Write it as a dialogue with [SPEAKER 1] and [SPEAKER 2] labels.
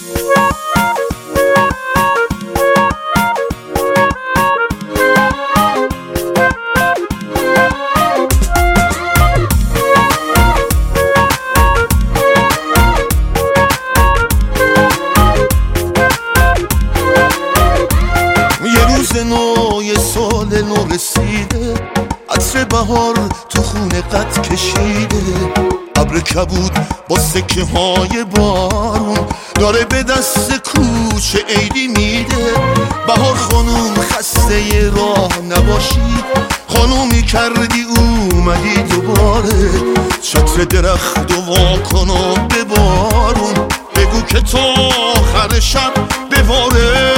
[SPEAKER 1] یه سال نو رسیده، عطر بهار تو خونه قد کشیده، ابر کبود با سکه های بارون داره به دست کوچه عیدی میده. بهار خانوم خسته راه نباشی، خانومی کردی اومدی دوباره، چتر درخت و واکن و به بارون بگو که تا آخر شب بباره.